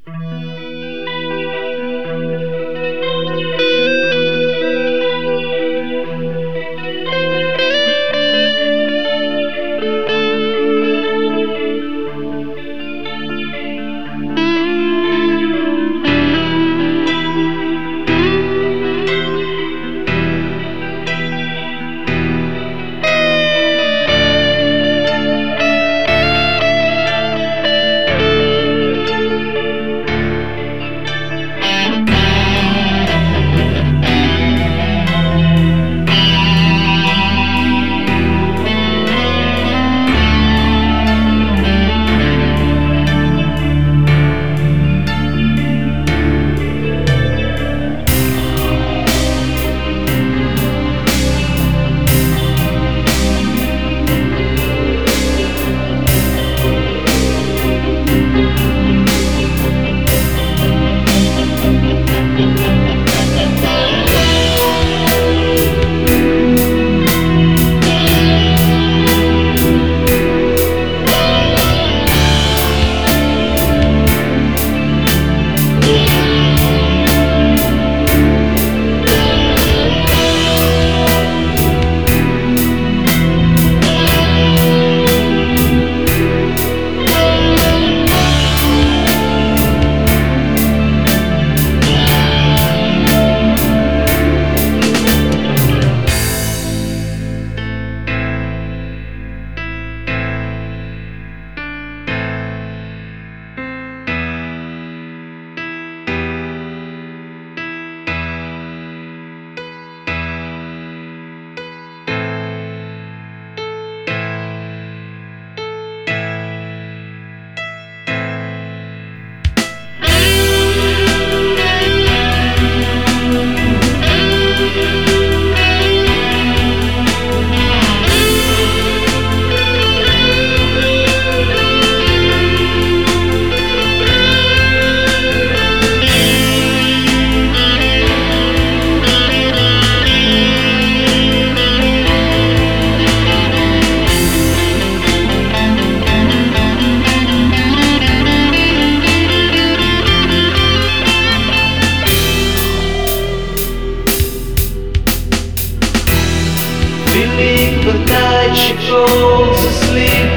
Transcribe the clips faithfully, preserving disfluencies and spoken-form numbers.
But night she falls asleep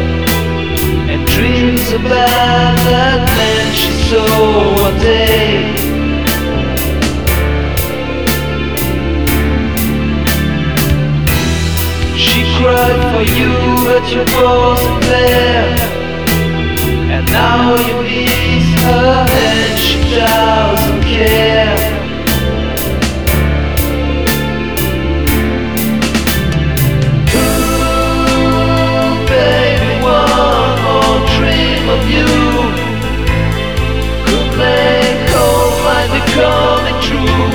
and dreams about that man she saw one day. She cried for you but you wasn't there, and now you miss her and she doesn't care. Coming true,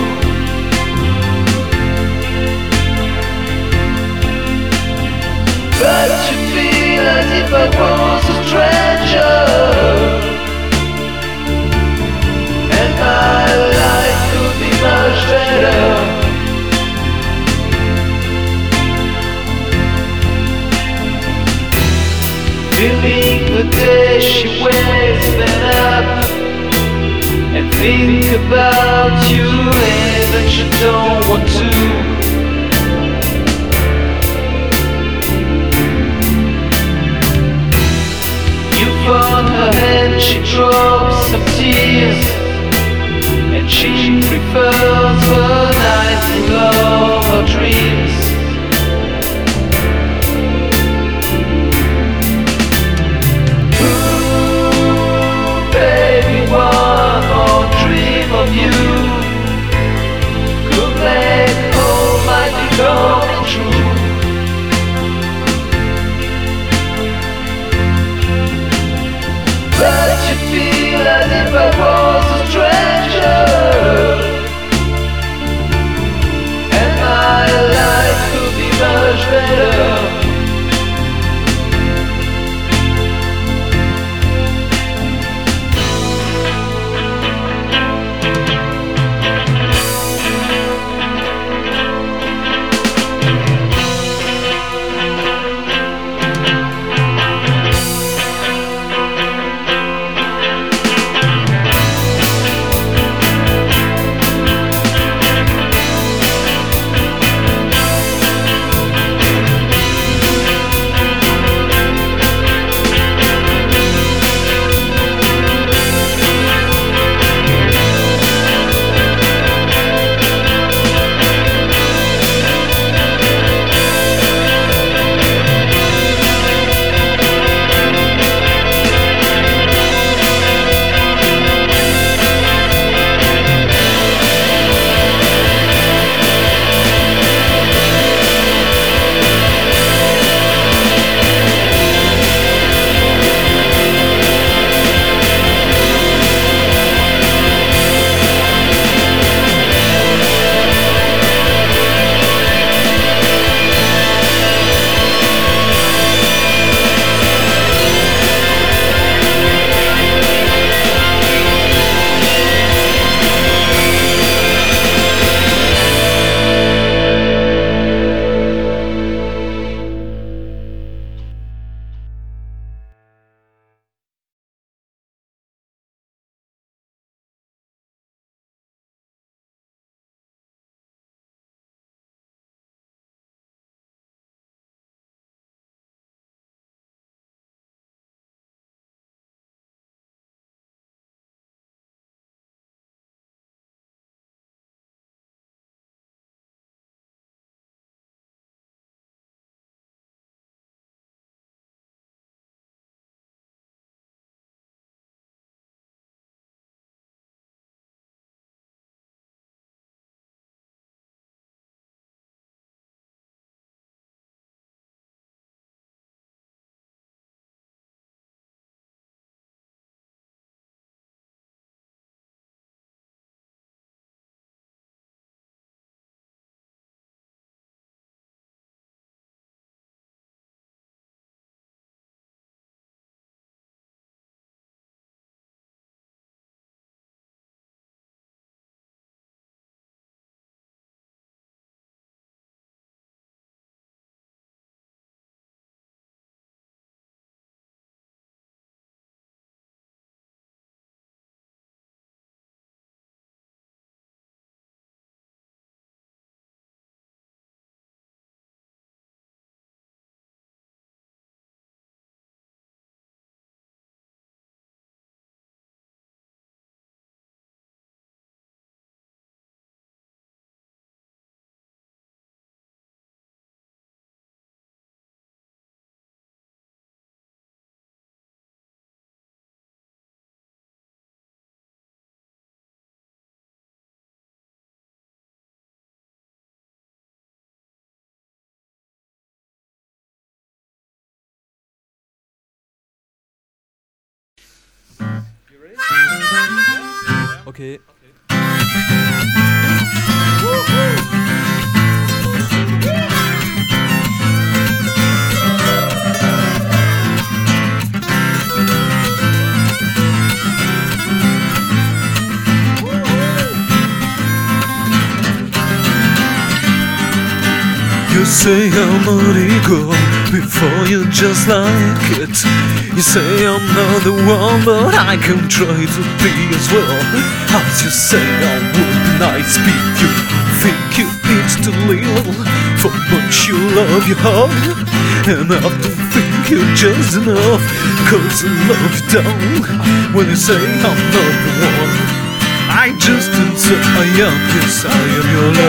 but you feel as if I was a stranger, and my life could be much better. Feeling the day she wakes up and think about you even you don't want to. You found her hand, she drops some tears, and she prefers her nights full of her dreams. Ooh, baby, one more dream of you could make all my be coming true. But you feel as if I was a stranger, and my life Okay. You say I'm not equal before you just like it. You say I'm not the one, but I can try to be as well. As you say I would be nice, but you think you need to little for much you love your heart. And I don't think you're just enough, cause I love you down. When you say I'm not the one, I just answer I am, yes I am your love.